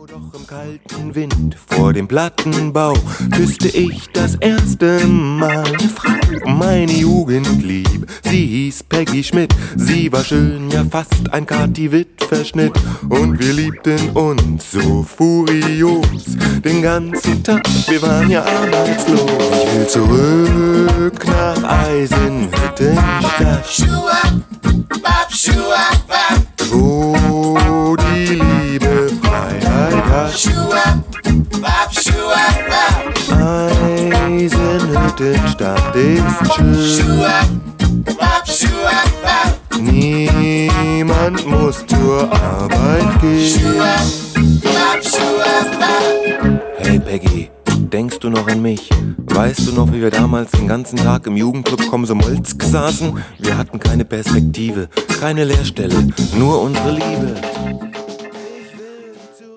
Doch im kalten Wind vor dem Plattenbau küsste ich das erste Mal eine Frau, meine Jugendlieb. Sie hieß Peggy Schmidt, sie war schön, ja fast ein Kati Witt-Verschnitt. Und wir liebten uns so furios den ganzen Tag, wir waren ja arbeitslos. Ich will zurück nach Eisenhüttenstadt, wo die Liebe Freiheit hat. Eisenhüttenstadt ist schön. Niemand muss zur Arbeit gehen. Hey Peggy, denkst du noch an mich? Weißt du noch, wie wir damals den ganzen Tag im Jugendclub Komsomolsk saßen? Wir hatten keine Perspektive, keine Lehrstelle, nur unsere Liebe.